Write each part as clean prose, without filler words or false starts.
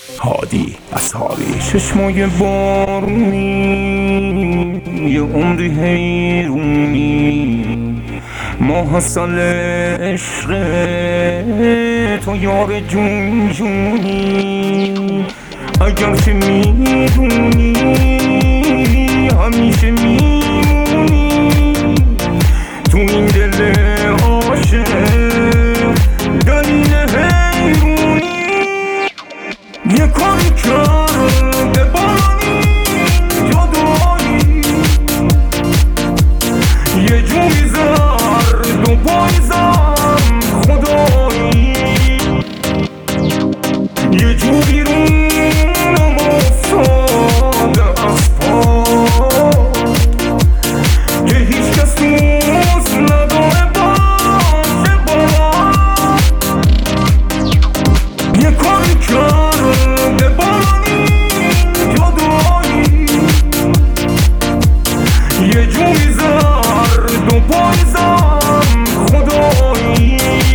هادی اصحابی چشمای بارونی یه عمری حیرونی ماه سال عشق تو یار جون جونی اگر که میدونی همیشه میمونی تو این دل عاشق دلیل حیرونی یه کاری کرده بانی جادویی یه جوری زرد و پایزم خدایی یه جوری رونم افتاده از پا که هیچ کس دوست نداره باشه با یه کاری کرده بانی جادویی یه جوری زرد و پایزم خدایی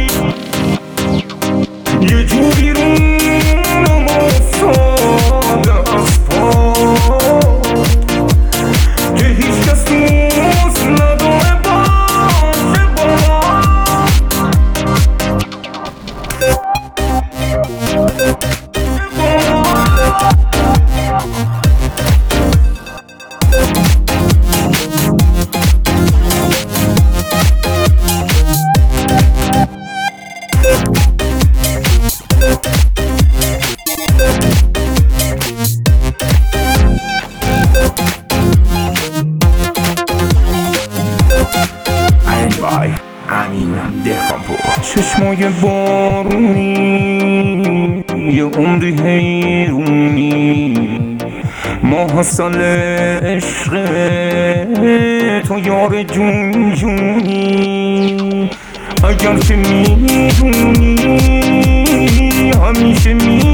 یه جوری رونم افتاده از پا که هیچ کس دوست نداره باشه با امین دهقانپور چشمای بارونی یه عمری حیرونی ماه سال عشق تو یار جون جونی اگر که میدونی همیشه میدونی